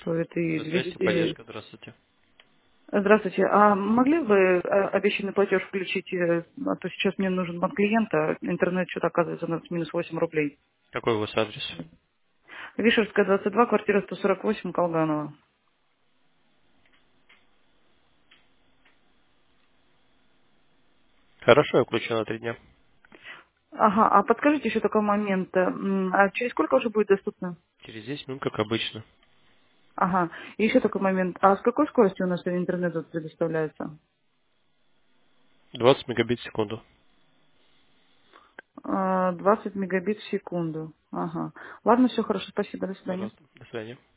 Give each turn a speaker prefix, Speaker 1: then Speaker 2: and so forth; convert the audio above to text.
Speaker 1: Стоит и
Speaker 2: Предприятие
Speaker 1: 200.
Speaker 2: поддержка, здравствуйте.
Speaker 1: Здравствуйте. А могли бы обещанный платеж включить? А то сейчас мне нужен банк клиента. Интернет что-то оказывается у нас минус 8 рублей.
Speaker 2: Какой у вас адрес?
Speaker 1: Вишерская, 22, квартира 148, Колганова.
Speaker 2: Хорошо, я включу на 3 дня.
Speaker 1: Ага, а подскажите еще такой момент. А через сколько уже будет доступно?
Speaker 2: Через 10 минут, как обычно.
Speaker 1: Ага, и еще такой момент. А с какой скоростью у нас интернет тут предоставляется?
Speaker 2: 20 мегабит в секунду.
Speaker 1: 20 мегабит в секунду. Ага. Ладно, все хорошо, спасибо, до свидания.
Speaker 2: Пожалуйста. До свидания.